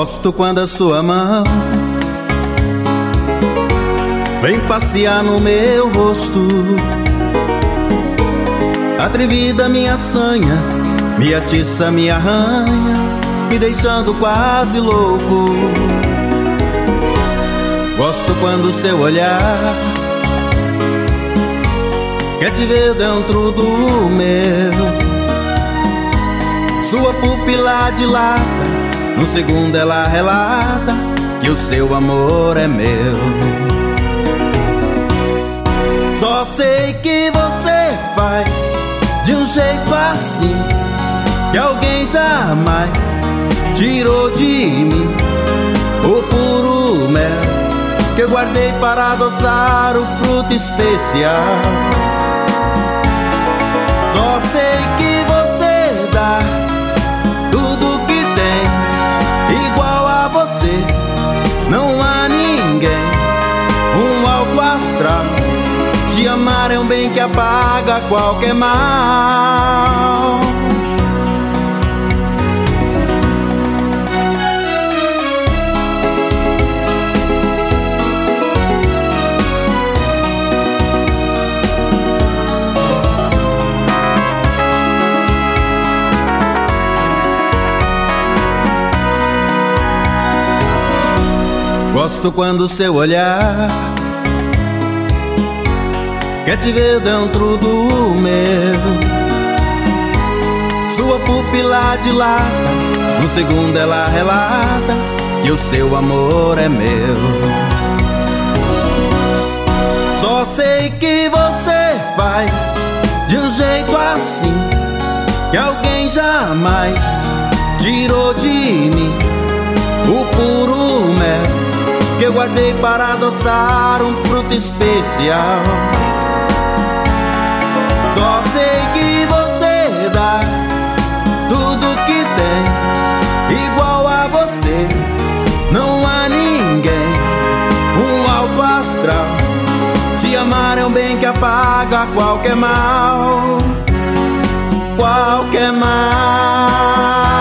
Gosto quando a sua mão vem passear no meu rosto. Atrevida minha sanha, me atiça, me arranha, me deixando quase louco. Gosto quando seu olhar quer te ver dentro do meu. Sua pupila dilata, no segundo ela relata que o seu amor é meu. Só sei que você faz de um jeito assim que alguém jamais tirou de mim o puro mel que eu guardei para adoçar o fruto especial. Só sei que você dá tudo que tem, igual a você não há ninguém. Um alto astral, te amar é um bem que apaga qualquer mal. Gosto quando seu olhar quer te ver dentro do meu. Sua pupila dilata, no segundo ela relata que o seu amor é meu. Só sei que você faz de um jeito assim que alguém jamais tirou de mim o puro mel que eu guardei para adoçar um fruto especial. Só sei que você dá tudo que tem, igual a você não há ninguém. Um alto astral, te amar é um bem que apaga qualquer mal, qualquer mal.